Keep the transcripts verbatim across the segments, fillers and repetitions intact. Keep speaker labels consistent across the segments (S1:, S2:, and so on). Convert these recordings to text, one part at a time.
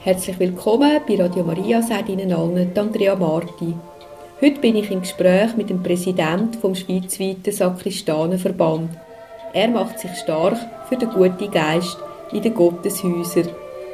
S1: Herzlich willkommen bei Radio Maria, sagt Ihnen allen Andrea Marti. Heute bin ich im Gespräch mit dem Präsidenten vom schweizweiten Sakristanenverband. Er macht sich stark für den guten Geist in den Gotteshäusern.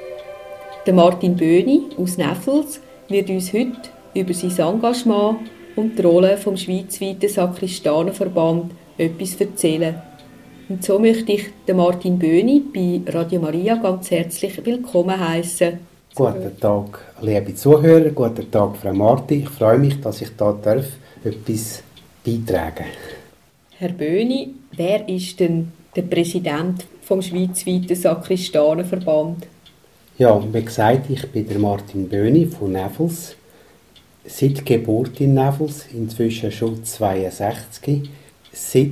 S1: Der Martin Böhni aus Neffels wird uns heute über sein Engagement und die Rolle vom schweizweiten Sakristanenverband etwas erzählen. Und so möchte ich den Martin Böhni bei Radio Maria ganz herzlich willkommen heißen.
S2: Guten Tag, liebe Zuhörer, guten Tag, Frau Marti. Ich freue mich, dass ich da darf, etwas beitragen darf.
S1: Herr Böhni, wer ist denn der Präsident vom schweizweiten Sakristanenverband?
S2: Ja, wie gesagt, ich bin der Martin Böhni von Neffels. Seit Geburt in Neffels, inzwischen schon zweiundsechzig. Seit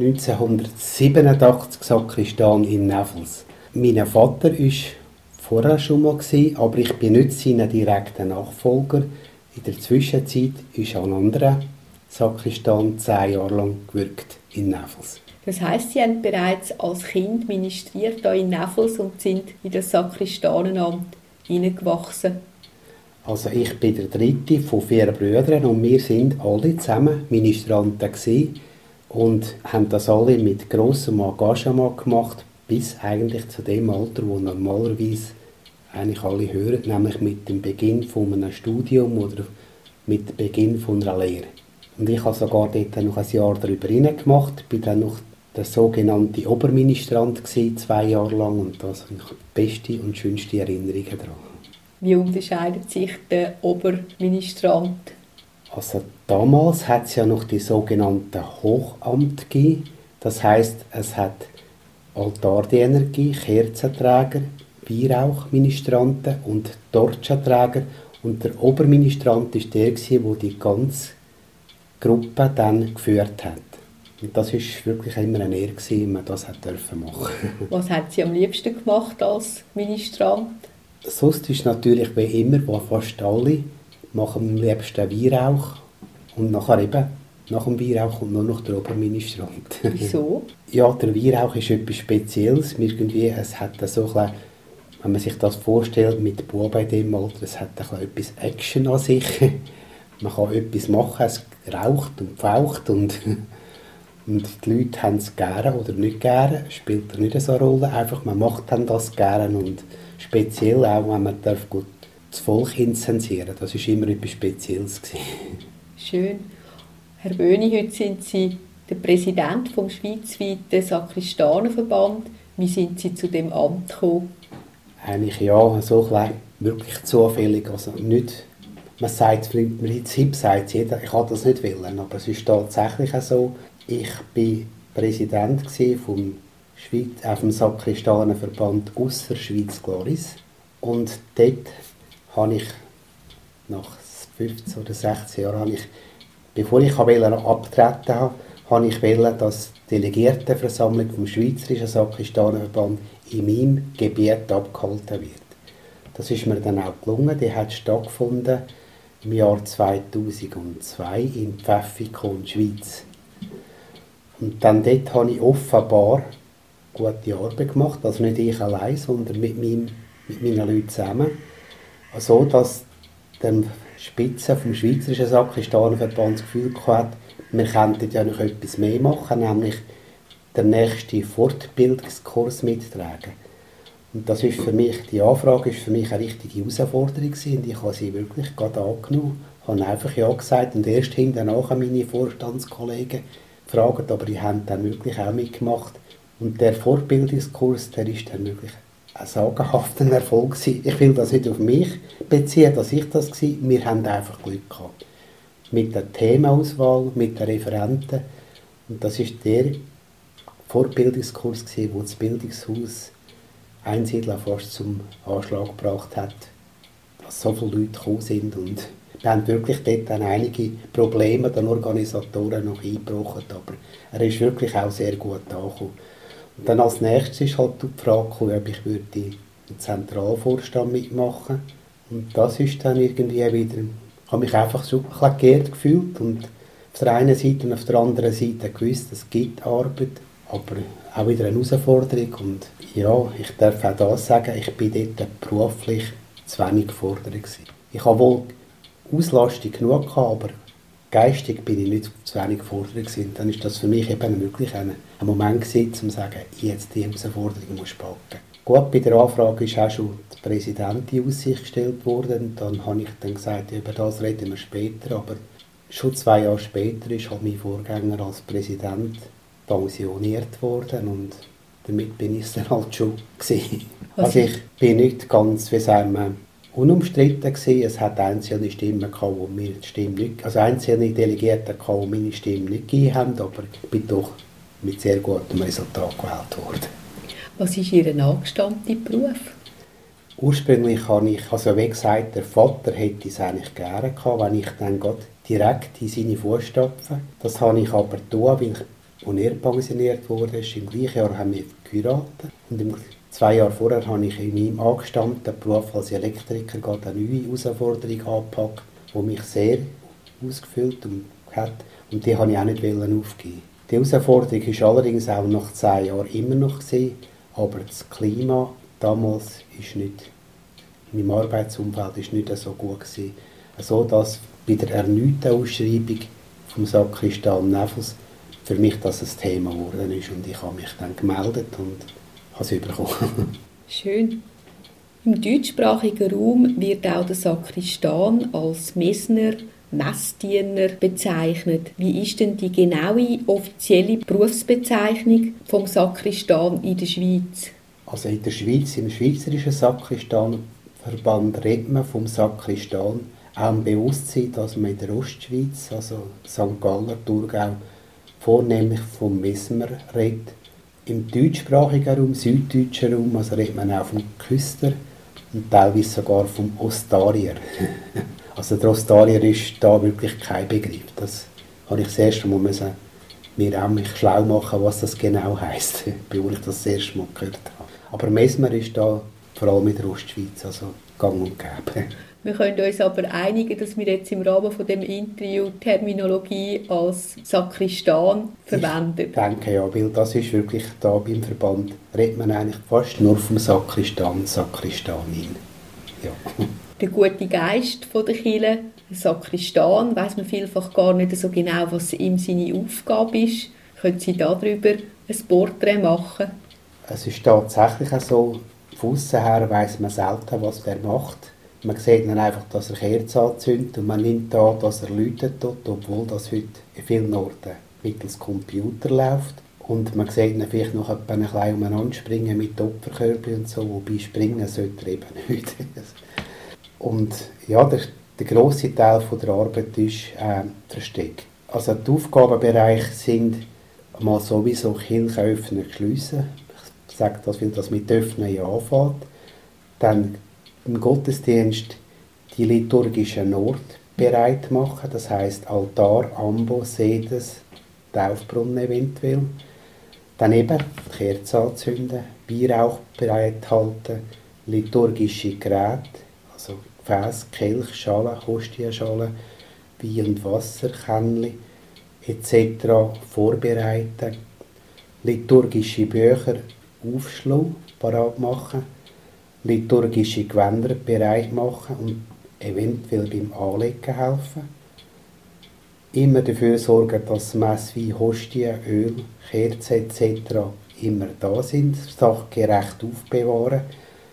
S2: neunzehnhundertsiebenundachtzig Sakristan in Neffels. Mein Vater war vorher schon mal, aber ich bin nicht sein direkter Nachfolger. In der Zwischenzeit ist ein anderer Sakristan zehn Jahre lang gewirkt in Neffels.
S1: Das heisst, Sie haben bereits als Kind ministriert hier in Neffels und sind in das Sakristanenamt hineingewachsen.
S2: Also ich bin der dritte von vier Brüdern und wir sind alle zusammen Ministranten gewesen und haben das alle mit grossem Engagement gemacht, bis eigentlich zu dem Alter, wo normalerweise eigentlich alle hören, nämlich mit dem Beginn von einem Studium oder mit dem Beginn von einer Lehre. Und ich habe sogar dort noch ein Jahr darüber hinein gemacht, bin dann noch der sogenannte Oberministrant gewesen, zwei Jahre lang, und das sind die beste und schönste Erinnerungen daran.
S1: Wie unterscheidet sich der Oberministrant?
S2: Also damals hat es ja noch die sogenannten Hochamte gegeben. Das heisst, es hat Altardiener gegeben, Kerzenträger, Weihrauchministranten und Torchenträger. Und der Oberministrant war der, der die ganze Gruppe dann geführt hat. Und das war wirklich immer eine Ehre, wenn man das machen durfte.
S1: Was hat Sie am liebsten gemacht als Ministrant?
S2: Sonst ist natürlich wie immer, wo fast alle machen am liebsten Weihrauch und nachher eben, nach dem Weihrauch kommt nur noch der Oberministrant.
S1: Wieso?
S2: Ja, der Weihrauch ist etwas Spezielles. Irgendwie, es hat so ein bisschen, wenn man sich das vorstellt, mit Buben in dem Alter, es hat ein bisschen etwas Action an sich. Man kann etwas machen, es raucht und pfaucht und, und die Leute haben es gerne oder nicht gerne, spielt nicht so eine Rolle. Einfach, man macht dann das gerne und speziell auch, wenn man darf gut das Volk inzensieren. Das war immer etwas Spezielles.
S1: Schön. Herr Böhni, heute sind Sie der Präsident vom schweizweiten Sakristanenverband. Wie sind Sie zu dem Amt gekommen?
S2: Eigentlich ja, so klein, wirklich zufällig. Also nicht, man sagt, im Prinzip sagt jeder, ich wollte das nicht wollen, aber es ist tatsächlich so. Ich war Präsident vom Schweiz, äh, vom Sakristanenverband ausser Schweiz Gloris. Und dort habe ich nach fünfzehn oder sechzehn Jahren, habe ich, bevor ich abtreten habe, habe ich wollen, dass die Delegiertenversammlung vom Schweizerischen Sakristanenverband in meinem Gebiet abgehalten wird. Das ist mir dann auch gelungen. Die hat stattgefunden im Jahr zweitausendzwei in Pfäffikon, Schweiz. Und dann dort habe ich offenbar gute Arbeit gemacht, also nicht ich allein, sondern mit, meinem, mit meinen Leuten zusammen. So, dass die Spitze vom Schweizerischen Sakristanenverband das Gefühl hatte, wir könnten ja noch etwas mehr machen, nämlich den nächsten Fortbildungskurs mittragen. Und das ist für mich, die Anfrage ist für mich eine richtige Herausforderung gewesen, und ich habe sie wirklich gerade angenommen, habe einfach ja gesagt und erst hinterher meine Vorstandskollegen gefragt, aber die haben dann wirklich auch mitgemacht. Und der Fortbildungskurs, der ist dann wirklich ein sagenhafter Erfolg gewesen. Ich will das nicht auf mich beziehen, dass ich das war. Wir haben einfach Glück gehabt. Mit der Themenauswahl, mit den Referenten. Und das war der Fortbildungskurs gewesen, wo das Bildungshaus Einsiedler fast zum Anschlag gebracht hat, dass so viele Leute gekommen sind. Und wir haben wirklich dort dann einige Probleme den Organisatoren noch eingebrochen, aber er ist wirklich auch sehr gut angekommen. Und dann als nächstes ist halt die Frage gekommen, ob ich würde den Zentralvorstand mitmachen. Und das ist dann irgendwie wieder, ich habe mich einfach so ein bisschen geehrt gefühlt und auf der einen Seite und auf der anderen Seite gewusst, es gibt Arbeit, aber auch wieder eine Herausforderung. Und ja, ich darf auch das sagen, ich bin dort beruflich zu wenig gefordert gewesen. Ich habe wohl Auslastung genug gehabt, aber geistig bin ich nicht zu wenig gefordert gewesen. Dann ist das für mich eben wirklich ein, ein Moment gewesen, um zu sagen, jetzt die Herausforderung muss packen. Gut, bei der Anfrage ist auch schon die Präsidentin in Aussicht gestellt worden. Dann habe ich dann gesagt, über das reden wir später, aber schon zwei Jahre später ist halt mein Vorgänger als Präsident pensioniert worden und damit bin ich es dann halt schon gewesen. Also ich bin nicht ganz, wie sagen wir, unumstritten gewesen. Es hat einzelne Stimmen gehabt, die mir die Stimme nicht, also einzelne Delegierte gehabt, die meine Stimme nicht gegeben haben, aber ich bin doch mit sehr gutem Resultat gewählt worden.
S1: Was ist Ihr angestammter Beruf?
S2: Ursprünglich habe ich, also wie gesagt, der Vater hätte es eigentlich gerne gehabt, wenn ich dann gerade direkt in seine Fußstapfen. Das habe ich aber getan, weil ich, als er pensioniert wurde. Im gleichen Jahr haben wir geheiratet. Und im, zwei Jahre vorher habe ich in meinem angestammten Beruf als Elektriker gerade eine neue Herausforderung angepackt, die mich sehr ausgefüllt hat. Und die wollte ich auch nicht aufgeben. Die Herausforderung war allerdings auch nach zehn Jahren immer noch gewesen, aber das Klima damals ist nicht, in meinem Arbeitsumfeld ist nicht so gut gewesen. So dass bei der erneuten Ausschreibung vom Sakristan Nefels für mich das ein Thema geworden ist und ich habe mich dann gemeldet und habe es bekommen.
S1: Schön. Im deutschsprachigen Raum wird auch der Sakristan als Messner, Messdiener bezeichnet. Wie ist denn die genaue offizielle Berufsbezeichnung vom Sakristan in der Schweiz?
S2: Also in der Schweiz, im Schweizerischen Sakristanverband redet man vom Sakristan auch im Bewusstsein, dass man in der Ostschweiz, also Sankt Galler, Thurgau, vornehmlich vom Messmer redet. Im deutschsprachigen Raum, süddeutschen Raum, also redet man auch vom Küster und teilweise sogar vom Ostarier. Also der Ostarier ist da wirklich kein Begriff. Das habe ich das erste Mal müssen, mir auch mich schlau machen, was das genau heisst, bevor ich das das erste Mal gehört habe. Aber Messmer ist da vor allem in der Ostschweiz, also gang und gäbe.
S1: Wir können uns aber einigen, dass wir jetzt im Rahmen von dem Interview Terminologie als Sakristan verwenden.
S2: Ich denke ja, weil das ist wirklich da beim Verband, redet man eigentlich fast nur vom Sakristan, Sakristanin. Ja.
S1: Der gute Geist der Kirche, der Sakristan, weiss man vielfach gar nicht so genau, was ihm seine Aufgabe ist. Können Sie darüber ein Porträt machen?
S2: Es ist tatsächlich so, von aussen her weiss man selten, was er macht. Man sieht dann einfach, dass er Kerzen anzündet und man nimmt an, dass er läutet dort, obwohl das heute in vielen Orten mittels Computer läuft. Und man sieht dann vielleicht noch ein bisschen umeinander springen mit Opferkörpern und so, wobei springen sollte er eben nicht. Und ja, der, der grosse Teil von der Arbeit ist äh, versteckt. Also die Aufgabenbereiche sind mal sowieso Kirche öffnen, schliessen. Ich sage das, weil das mit Öffnen ja anfängt. Dann im Gottesdienst die liturgischen Orte bereit machen, das heisst Altar, Ambo, Sedes, Taufbrunnen eventuell. Dann eben die Kerzen anzünden, Weihrauch bereithalten, liturgische Geräte, also Gefäß, Kelch, Schalen, Hostienschalen, Wein und Wasser, Kännchen et cetera vorbereiten, liturgische Bücher aufschlagen, parat machen, liturgische Gewänder bereit machen und eventuell beim Anlegen helfen. Immer dafür sorgen, dass Messwein, Hostien, Öl, Kerzen et cetera immer da sind, sachgerecht aufbewahren.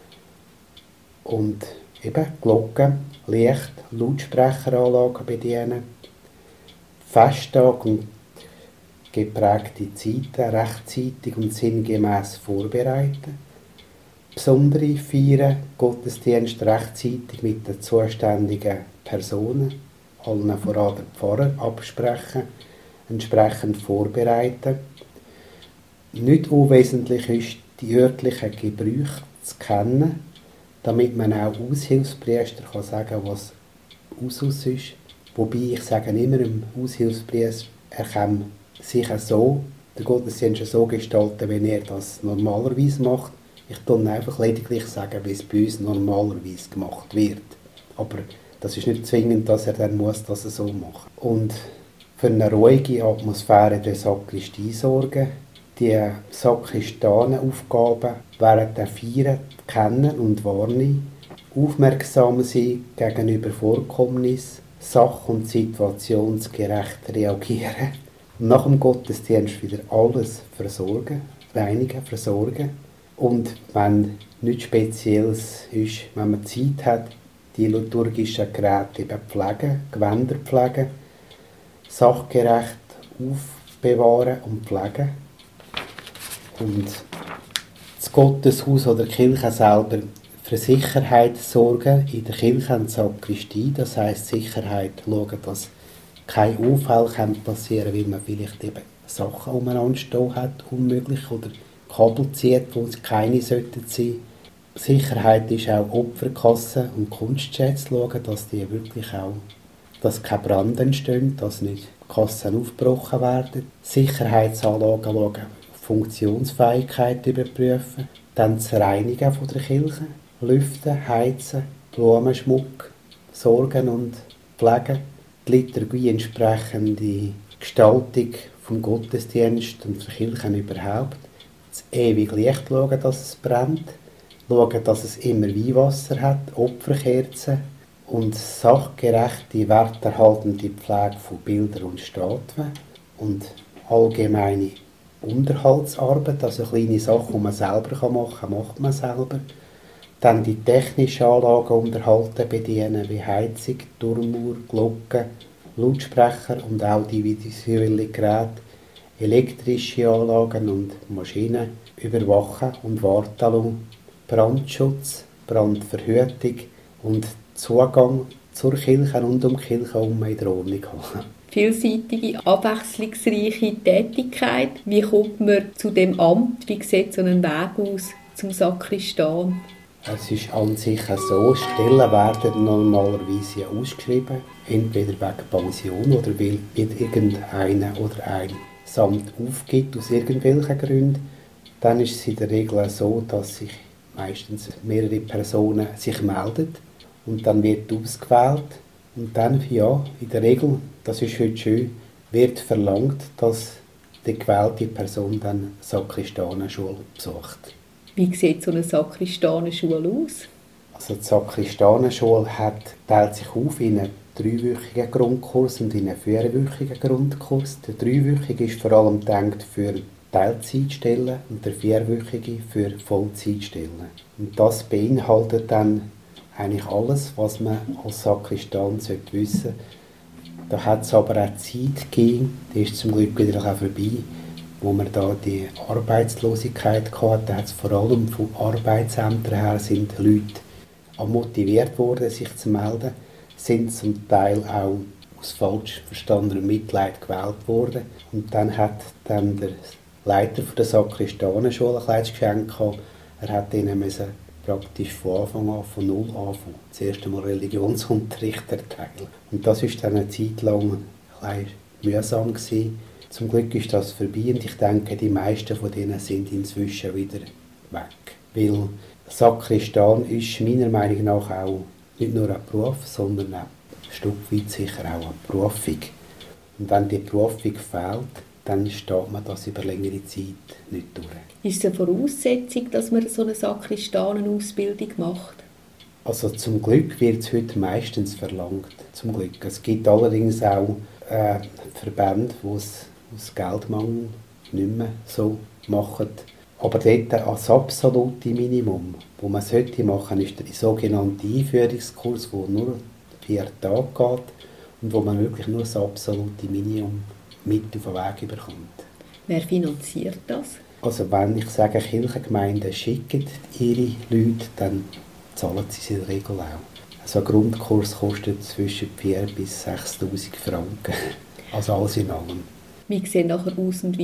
S2: Und eben Glocken, Licht, Lautsprecheranlagen bedienen, Festtag und geprägte Zeiten rechtzeitig und sinngemäß vorbereiten. Besondere Feiern, Gottesdienst rechtzeitig mit den zuständigen Personen, allen voran den Pfarrer, absprechen, entsprechend vorbereiten. Nicht unwesentlich ist, die örtlichen Gebräuche zu kennen, damit man auch Aushilfspriester kann sagen, was Usus ist. Wobei ich sage immer dem Aushilfspriester, er kann sich so, den Gottesdienst so gestalten, wenn er das normalerweise macht. Ich kann einfach lediglich sagen, wie es bei uns normalerweise gemacht wird. Aber das ist nicht zwingend, dass er dann muss das so machen. Und für eine ruhige Atmosphäre der Sakristie sorgen, die Sakristanenaufgaben während der Feiern kennen und wahrnehmen, aufmerksam sein gegenüber Vorkommnissen, sach- und situationsgerecht reagieren, nach dem Gottesdienst wieder alles versorgen, reinigen, versorgen und wenn nichts Spezielles ist, wenn man Zeit hat, die liturgischen Geräte eben pflegen, Gewänder pflegen, sachgerecht aufbewahren und pflegen und das Gotteshaus oder die Kirche selber für Sicherheit sorgen in der Kirche und Sakristie, das heisst Sicherheit schauen, dass keine Unfälle passieren können, weil man vielleicht eben Sachen umeinander stehen hat, unmöglich, oder Kabel zieht, wo es keine sollten sein. Sicherheit ist auch Opferkassen und Kunstschätze schauen, dass die wirklich auch, dass kein Brand entsteht, dass nicht Kassen aufgebrochen werden. Sicherheitsanlagen schauen, Funktionsfähigkeit überprüfen, dann das Reinigen von der Kirche, Lüften, Heizen, Blumenschmuck, sorgen und pflegen, die Liturgie entsprechende Gestaltung vom Gottesdienst und der Kirche überhaupt, das ewige Licht schauen, dass es brennt, schauen, dass es immer Weihwasser hat, Opferkerzen und sachgerechte, werterhaltende Pflege von Bildern und Statuen und allgemeine Unterhaltsarbeit, also kleine Sachen, die man selber machen kann, macht man selber. Dann die technischen Anlagen unterhalten, bedienen, wie Heizung, Turmuhr, Glocken, Lautsprecher und auch die visuellen Geräte, elektrische Anlagen und Maschinen überwachen und warten lassen, Brandschutz, Brandverhütung und Zugang zur Kirche und um die Kirche herum in der Ordnung haben.
S1: Vielseitige, abwechslungsreiche Tätigkeit. Wie kommt man zu dem Amt? Wie sieht so ein Weg aus zum Sakristan?
S2: Es ist an sich so, Stellen werden normalerweise ausgeschrieben, entweder wegen Pension oder weil irgendeiner oder ein Amt aufgibt aus irgendwelchen Gründen. Dann ist es in der Regel so, dass sich meistens mehrere Personen sich melden und dann wird ausgewählt. Und dann, ja, in der Regel, das ist heute schön, wird verlangt, dass die gewählte Person dann Sakristanenschule besucht.
S1: Wie sieht so eine Sakristanenschule aus?
S2: Also die Sakristanenschule hat, teilt sich auf in einen dreiwöchigen Grundkurs und in einen vierwöchigen Grundkurs. Der dreiwöchige ist vor allem gedacht für Teilzeitstellen und der vierwöchige für Vollzeitstellen. Und das beinhaltet dann eigentlich alles, was man als Sakristan wissen sollte. Da hat es aber auch Zeit gegeben, die ist zum Glück wieder auch vorbei, wo man da die Arbeitslosigkeit hatte. Da hat es vor allem von Arbeitsämtern her sind Leute auch motiviert worden, sich zu melden, sind zum Teil auch aus falsch verstandenem Mitleid gewählt worden. Und dann hat dann der Leiter der Sakristanenschule ein kleines Geschenk gehabt. Er hat ihnen müssen praktisch von Anfang an, von null anfangen. Das erste Mal Religionsunterricht erteilen. Und das war dann eine Zeit lang ein mühsam gewesen. Zum Glück ist das vorbei und ich denke, die meisten von denen sind inzwischen wieder weg. Weil Sakristan ist meiner Meinung nach auch nicht nur ein Beruf, sondern auch ein Stück weit sicher auch eine Berufung. Und wenn die Berufung fehlt, dann steht man das über längere Zeit nicht durch.
S1: Ist es eine Voraussetzung, dass man so eine Sakristanenausbildung macht?
S2: Also zum Glück wird es heute meistens verlangt. Zum Glück. Es gibt allerdings auch äh, Verbände, die es aus Geldmangel nicht mehr so machen. Aber dort als absolute Minimum, wo man sollte machen, ist der sogenannte Einführungskurs, der nur vier Tage geht und wo man wirklich nur das absolute Minimum mit auf den Weg bekommt.
S1: Wer finanziert das?
S2: Also wenn ich sage, Kirchengemeinden schicken ihre Leute, dann zahlen sie es in der Regel auch. Also ein Grundkurs kostet zwischen viertausend bis sechstausend Franken. Also alles in allem.
S1: Wie sehen nachher Aus- und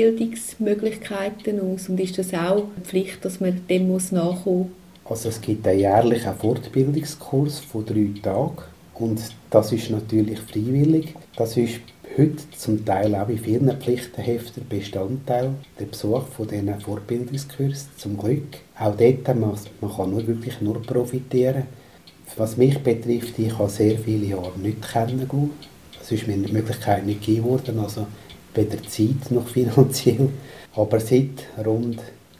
S1: Weiterbildungsmöglichkeiten aus? Und ist das auch eine Pflicht, dass man dem muss nachkommen muss?
S2: Also es gibt einen jährlichen Fortbildungskurs von drei Tagen. Und das ist natürlich freiwillig. Das ist heute zum Teil auch in vielen Pflichtenheften Bestandteil, der Besuch von diesen Fortbildungskursen, zum Glück. Auch dort man, man kann nur wirklich nur profitieren. Was mich betrifft, ich habe sehr viele Jahre nicht kennengelernt. Es ist mir die Möglichkeit nicht gegeben worden, also weder Zeit noch finanziell. Aber seit rund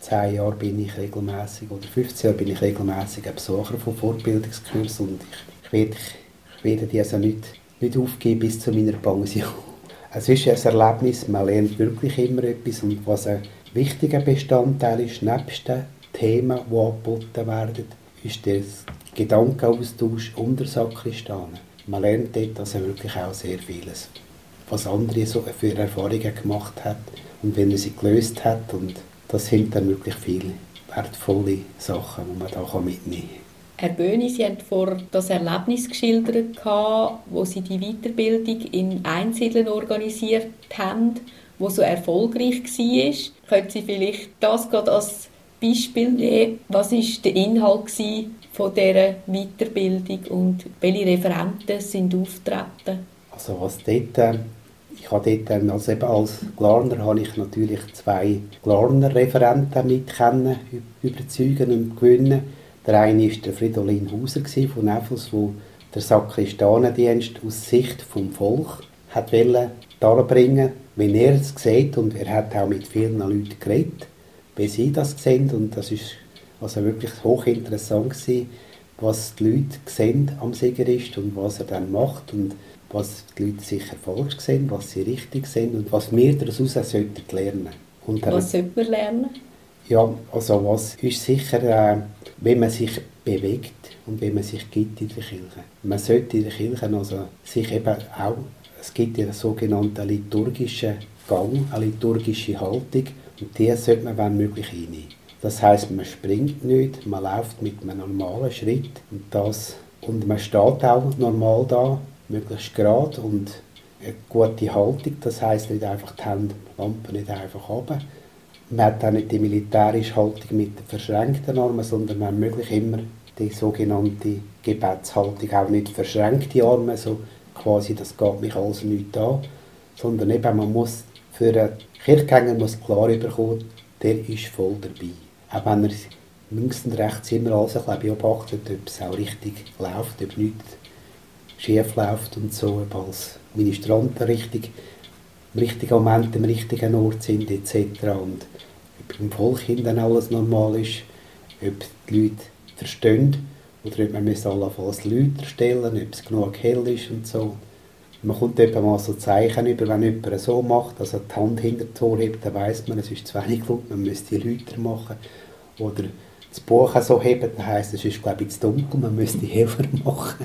S2: zehn Jahren bin ich regelmäßig oder fünfzehn Jahre bin ich regelmäßig ein Besucher von Fortbildungskursen und ich, ich, werde, ich werde die also nicht, nicht aufgeben bis zu meiner Pension. Es ist ein Erlebnis, man lernt wirklich immer etwas und was ein wichtiger Bestandteil ist, nebst den Themen, die angeboten werden, ist der Gedankenaustausch unter Sakristanen. Man lernt dort also wirklich auch sehr vieles, was andere so für Erfahrungen gemacht haben und wenn er sie gelöst hat. Und das sind dann wirklich viele wertvolle Sachen, die man da mitnehmen kann.
S1: Herr Böhni, Sie haben vor das Erlebnis geschildert, wo Sie die Weiterbildung in Einsiedeln organisiert haben, wo so erfolgreich war. Können Sie vielleicht das gerade als Beispiel nehmen? Was war der Inhalt von dieser Weiterbildung und welche Referenten sind aufgetreten?
S2: Also was dort, ich habe dort, also eben als Glarner habe ich natürlich zwei Glarner-Referenten mit können, überzeugen und gewinnen. Der eine war der Fridolin Hauser von Neffels, der der Sakristanendienst aus Sicht vom Volk wollte darbringen, wie er es sieht. Und er hat auch mit vielen Leuten geredet, wie sie das sehen. Und das war also wirklich hochinteressant gewesen, was die Leute sehen am Sigerist und was er dann macht und was die Leute sicher falsch sehen, was sie richtig sehen und was wir daraus lernen sollten. Und
S1: was sollte man lernen?
S2: Ja, also was ist sicher, äh, wenn man sich bewegt und wenn man sich gibt in der Kirche. Man sollte in der Kirche also sich eben auch, es gibt ja einen sogenannten liturgischen Gang, eine liturgische Haltung und die sollte man wenn möglich einnehmen. Das heisst, man springt nicht, man läuft mit einem normalen Schritt und, das, und man steht auch normal da, möglichst gerade und eine gute Haltung, das heisst nicht einfach die Hände, die Lampe nicht einfach runter. Man hat auch nicht die militärische Haltung mit den verschränkten Armen, sondern man möglich immer die sogenannte Gebetshaltung, auch nicht verschränkte Arme, so quasi, das geht mich alles nicht an, sondern eben, man muss für einen Kirchgänger muss klar bekommen, der ist voll dabei. Auch wenn er links und rechts immer alles ein bisschen beobachtet, ob es auch richtig läuft, ob nichts schief läuft und so, ob als Ministranten richtig, im richtigen Moment am richtigen Ort sind et cetera. Und ob im Volk dann alles normal ist, ob die Leute verstehen oder ob man allenfalls Leute stellen, ob es genug hell ist und so. Man kommt eben mal so Zeichen über, wenn jemand so macht, also die Hand hinter das Ohr hebt, dann weiss man, es ist zu wenig laut, man müsste die Leute machen. Oder das Buch so heben, dann heisst es, ist glaube ich zu dunkel, man müsste heller machen.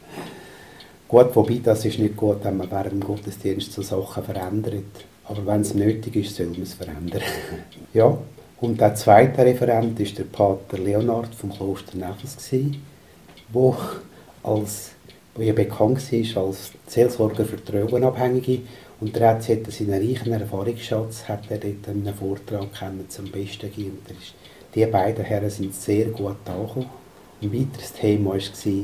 S2: Gut, wobei das ist nicht gut, wenn man während dem Gottesdienst so Sachen verändert. Aber wenn es nötig ist, soll man es verändern. Ja, und der zweite Referent war der Pater Leonard vom Kloster Neffels, der als wo ja bekannt war als Seelsorger für Drogenabhängige. Und er hat seinen reichen Erfahrungsschatz hat er dort in einem Vortrag zum Besten gegeben. Und ist, die beiden Herren sind sehr gut angekommen. Ein weiteres Thema war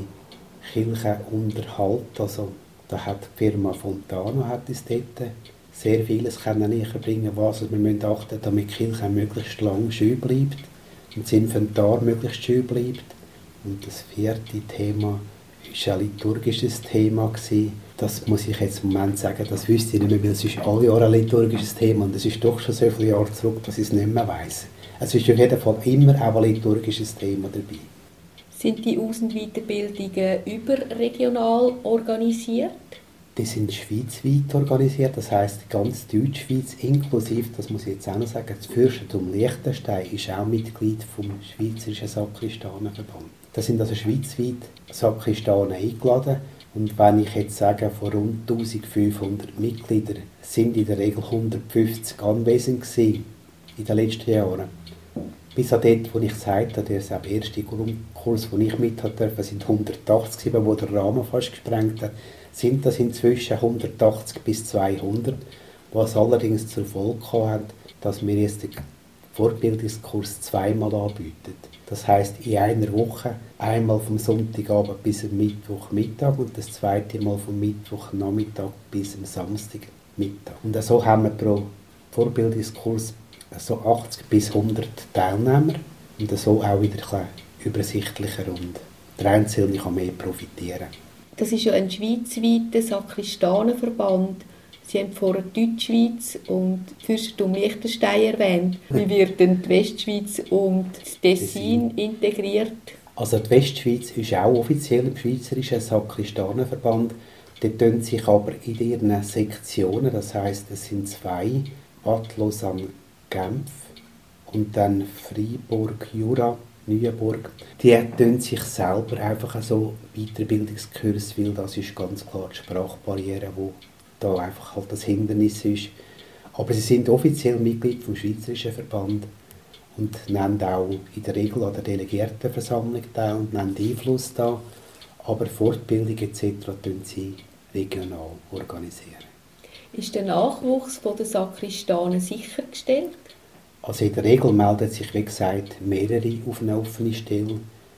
S2: Kirchenunterhalt. Also, da hat die Firma Fontana hat uns dort sehr vieles näher bringen, was wir müssen achten, damit die Kirche möglichst lang schön bleibt und das Inventar möglichst schön bleibt. Und das vierte Thema war ein liturgisches Thema gewesen. Das muss ich jetzt im Moment sagen, das wüsste ich nicht mehr, weil es ist alle Jahre ein liturgisches Thema und es ist doch schon so viele Jahre zurück, dass ich es nicht mehr weiss. Es ist auf jeden Fall immer auch ein liturgisches Thema dabei.
S1: Sind die Aus- und Weiterbildungen überregional organisiert?
S2: Die sind schweizweit organisiert, das heisst die ganze Deutschschweiz, inklusive, das muss ich jetzt auch noch sagen, das Fürstentum Liechtenstein ist auch Mitglied vom Schweizerischen Sakristanenverband. Da sind also schweizweit Sakristanen eingeladen und wenn ich jetzt sage, von rund eintausendfünfhundert Mitgliedern sind in der Regel hundertfünfzig anwesend gewesen in den letzten Jahren. Bis an dort, wo ich gesagt habe, der erste Kurs, den ich mit durfte, sind hundertachtzig, wo der Rahmen fast gesprengt hat, sind das inzwischen hundertachtzig bis zweihundert, was allerdings zur Folge hat, dass wir jetzt den Fortbildungskurs zweimal anbieten. Das heisst, in einer Woche einmal vom Sonntagabend bis am Mittwochmittag und das zweite Mal vom Mittwochnachmittag bis am Samstagmittag. Und so haben wir pro Vorbildungskurs so achtzig bis hundert Teilnehmer und so auch wieder ein übersichtlicher und der Einzelne kann mehr profitieren.
S1: Das ist ja ein schweizweiter Sakristanenverband. Sie haben vorher die Deutschschweiz und Fürstentum Liechtenstein erwähnt. Wie wird denn die Westschweiz und das Tessin integriert?
S2: Also die Westschweiz ist auch offiziell im Schweizerischen Sakristanenverband. Die tun sich aber in ihren Sektionen, das heisst, es sind zwei, Bad Lausanne, Genf und dann Freiburg, Jura, Neuenburg, die tun sich selber einfach so Weiterbildungskurs, weil das ist ganz klar die Sprachbarriere, wo da einfach halt das Hindernis ist. Aber sie sind offiziell Mitglied vom Schweizerischen Verband und nehmen auch in der Regel an der Delegiertenversammlung teil und nehmen Einfluss da. Aber Fortbildung et cetera tun sie regional organisieren.
S1: Ist der Nachwuchs der Sakristanen sichergestellt?
S2: Also in der Regel melden sich, wie gesagt, mehrere auf eine offene Stelle.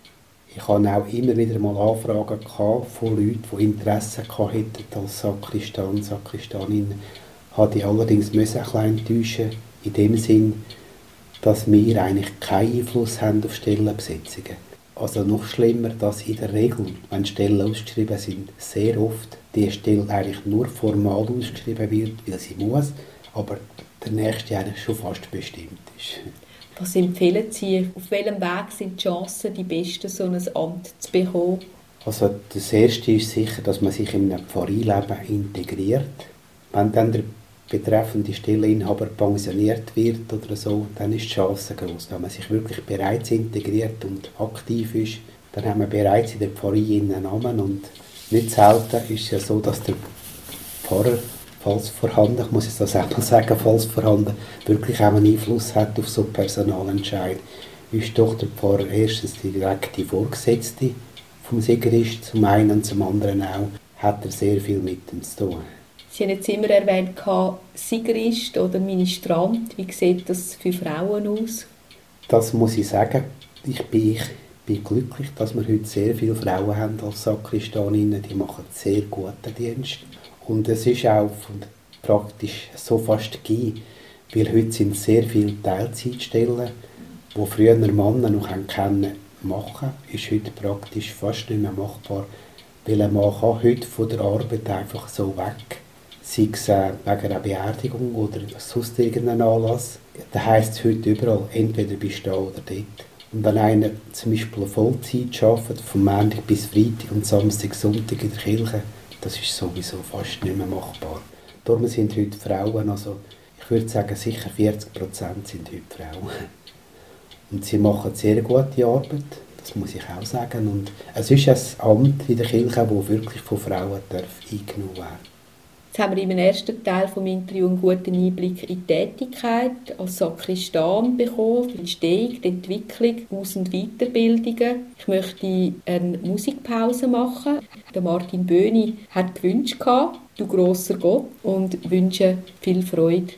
S2: Ich hatte auch immer wieder mal Anfragen von Leuten, die Interesse hatten als Sakristan, Sakristanin. Hatte ich allerdings müssen ein bisschen enttäuschen, in dem Sinn, dass wir eigentlich keinen Einfluss haben auf Stellenbesetzungen. Also noch schlimmer, dass in der Regel, wenn Stellen ausgeschrieben sind, sehr oft die Stelle eigentlich nur formal ausgeschrieben wird, weil sie muss, aber der nächste eigentlich schon fast bestimmt ist.
S1: Was empfehlen Sie? Auf welchem Weg sind die Chancen die besten, so ein Amt zu bekommen?
S2: Also das Erste ist sicher, dass man sich in einem Pfarreileben integriert. Wenn dann der betreffende Stelleninhaber pensioniert wird oder so, dann ist die Chance groß. Wenn man sich wirklich bereits integriert und aktiv ist, dann haben wir bereits in der Pfarrei einen Namen und nicht selten ist es ja so, dass der Pfarrer, falls vorhanden, ich muss jetzt das auch mal sagen, falls vorhanden, wirklich auch einen Einfluss hat auf so Personalentscheid. Ist doch der Pfarrer erstens die direkte Vorgesetzte vom Sigerist, zum einen und zum anderen auch, hat er sehr viel mit ihm zu tun.
S1: Sie haben jetzt immer erwähnt, Sigerist oder Ministrant. Wie sieht das für Frauen aus?
S2: Das muss ich sagen. Ich bin, ich bin glücklich, dass wir heute sehr viele Frauen haben als Sakristaninnen. Die machen sehr guten Dienst. Und es ist auch praktisch so fast gegeben, weil heute sind sehr viele Teilzeitstellen, die früher Männer noch können machen, ist heute praktisch fast nicht mehr machbar, weil ein Mann kann heute von der Arbeit einfach so weg, sei es äh, wegen einer Beerdigung oder sonst irgendeinem Anlass. Da heisst es heute überall, entweder bist du da oder dort. Und wenn einer zum Beispiel Vollzeit arbeitet, von Montag bis Freitag und Samstag, Sonntag in der Kirche, das ist sowieso fast nicht mehr machbar. Darum sind heute Frauen, also ich würde sagen, sicher vierzig Prozent sind heute Frauen. Und sie machen sehr gute Arbeit, das muss ich auch sagen. Und es ist ein Amt in der Kirche, das wirklich von Frauen darf eingenommen werden.
S1: Jetzt haben wir im ersten Teil des Interviews einen guten Einblick in die Tätigkeit als Sakristan bekommen, die Entstehung, die Entwicklung, Aus- und Weiterbildungen. Ich möchte eine Musikpause machen. Der Martin Böhni hat gewünscht, «Du grosser Gott», und wünsche viel Freude.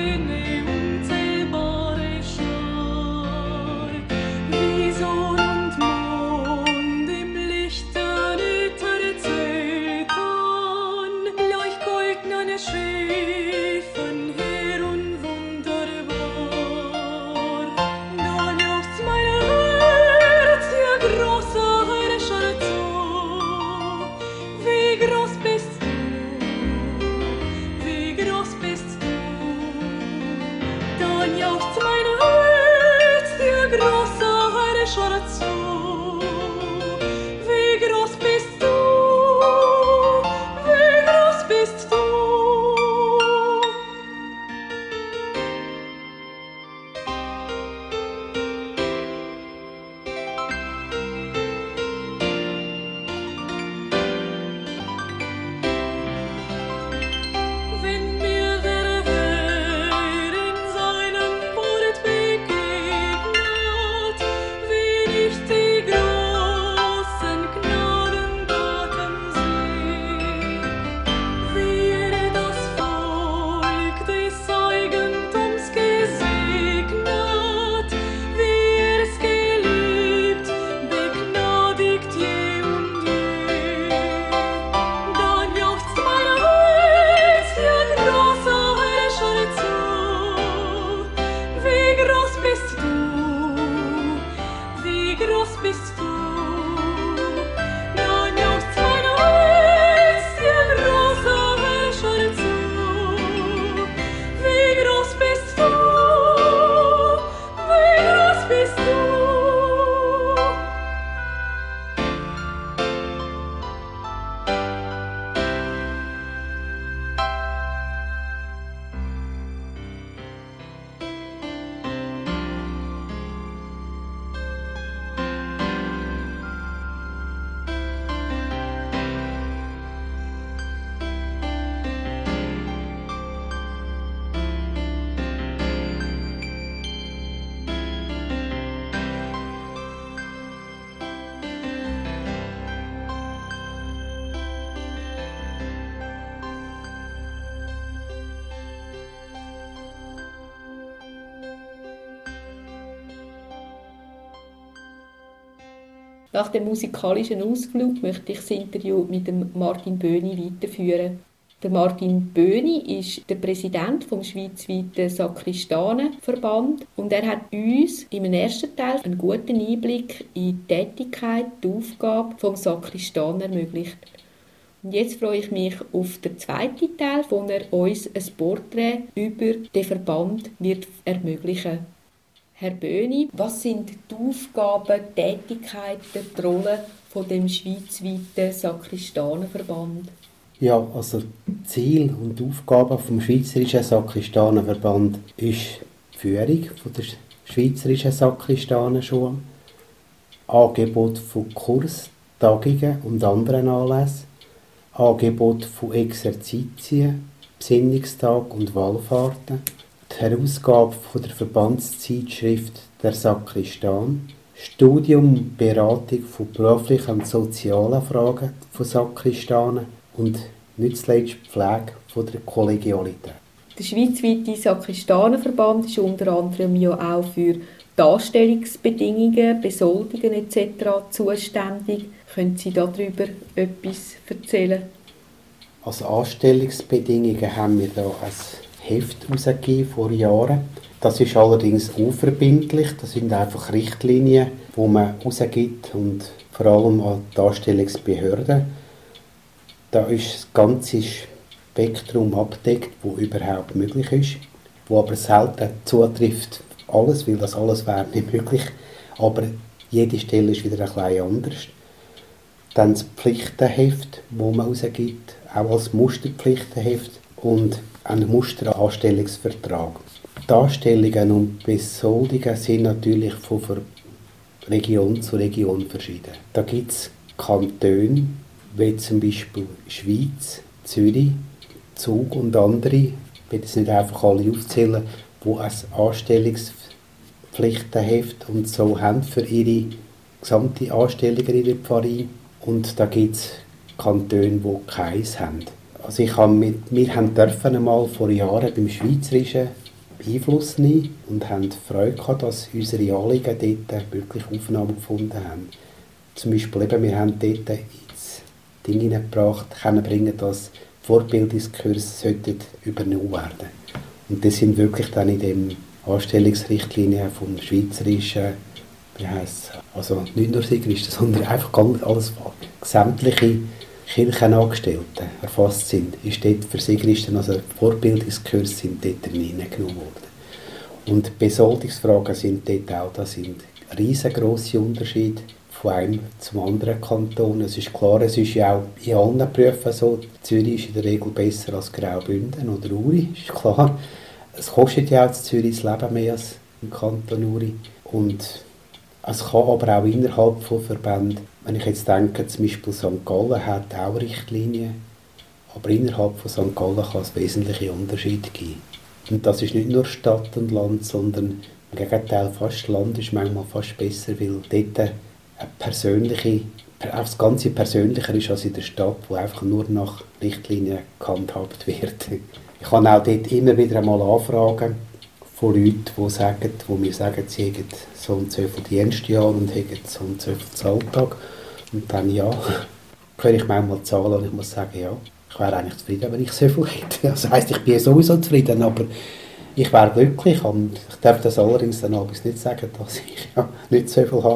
S3: Sohn und bist du. Nun jauchzt mein Häuschen rosa schon zu. Wie groß bist du, wie groß bist du.
S1: Nach dem musikalischen Ausflug möchte ich das Interview mit dem Martin Böhni weiterführen. Der Martin Böhni ist der Präsident vom schweizweiten Sakristanenverband und er hat uns im ersten Teil einen guten Einblick in die Tätigkeit, die Aufgabe vom Sakristan ermöglicht. Und jetzt freue ich mich auf den zweiten Teil, wo er uns ein Porträt über den Verband wird ermöglichen. Herr Böhni, was sind die Aufgaben, die Tätigkeiten, die Rolle von dem schweizweiten Sakristanenverband?
S2: Ja, also Ziel und Aufgabe vom Schweizerischen Sakristanenverband ist die Führung von der Schweizerischen Sakristanenschule, Angebot von Kurs, Tagungen und anderen Anlässen, Angebot von Exerzitien, Besinnungstag und Wallfahrten, die Herausgabe von der Verbandszeitschrift «Der Sakristan», Studium und Beratung von beruflichen und sozialen Fragen von Sakristanen und nicht zuletzt die Pflege von der Kollegialität.
S1: Der schweizweite Sakristanenverband ist unter anderem ja auch für Darstellungsbedingungen, Besoldungen et cetera zuständig. Können Sie darüber etwas erzählen?
S2: Als Anstellungsbedingungen haben wir da ein Heft herausgegeben vor Jahren. Das ist allerdings unverbindlich. Das sind einfach Richtlinien, die man herausgibt und vor allem an die Anstellungsbehörden. Da ist das ganze Spektrum abgedeckt, das überhaupt möglich ist, wo aber selten zutrifft alles, weil das alles wäre nicht möglich. Aber jede Stelle ist wieder ein bisschen anders. Dann das Pflichtenheft, das man herausgibt, auch als Musterpflichtenheft und ein Musteranstellungsvertrag. Die Anstellungen und Besoldungen sind natürlich von Region zu Region verschieden. Da gibt es Kantone, wie zum Beispiel Schweiz, Zürich, Zug und andere, ich will jetzt nicht einfach alle aufzählen, die ein Anstellungspflichtenheft und so haben für ihre gesamte Anstellung in ihrer Pfarrei. Und da gibt es Kantone, die keins haben. Also ich habe mit, wir haben dürfen einmal vor Jahren beim Schweizerischen Einfluss nehmen und haben Freude gehabt, dass unsere Anliegen dort wirklich Aufnahme gefunden haben. Zum Beispiel eben, wir haben dort ins Ding hineingebracht, können bringen, dass Vorbildungskurse übernommen werden. Und das sind wirklich dann in den Anstellungsrichtlinien vom Schweizerischen, wie heisst es, also nicht nur Sigristen, sondern einfach alles, sämtliche Kirchenangestellte erfasst sind, ist dort für Sigristen, also Vorbildungskurse sind dort hineingenommen worden. Und die Besoldungsfragen sind dort auch, da sind riesengroße Unterschiede von einem zum anderen Kanton. Es ist klar, es ist ja auch in allen Berufen so, Zürich ist in der Regel besser als Graubünden oder Uri, ist klar. Es kostet ja auch in Zürich das Leben mehr als im Kanton Uri. Und es kann aber auch innerhalb von Verbänden, wenn ich jetzt denke, zum Beispiel Sankt Gallen hat auch Richtlinien, aber innerhalb von Sankt Gallen kann es wesentliche Unterschiede geben. Und das ist nicht nur Stadt und Land, sondern im Gegenteil, fast Land ist manchmal fast besser, weil dort eine persönliche, auch das ganze persönlicher ist als in der Stadt, wo einfach nur nach Richtlinien gehandhabt wird. Ich kann auch dort immer wieder einmal anfragen von Leuten, die, sagen, die mir sagen, sie hätten so und so viel Dienstjahr und hätten so und so viel Zahltag. Und dann ja, kann ich manchmal zahlen und ich muss sagen, ja, ich wäre eigentlich zufrieden, wenn ich so viel hätte. Das heisst, ich bin sowieso zufrieden, aber ich wäre glücklich und ich darf das allerdings dann allerdings nicht sagen, dass ich ja nicht so viel habe.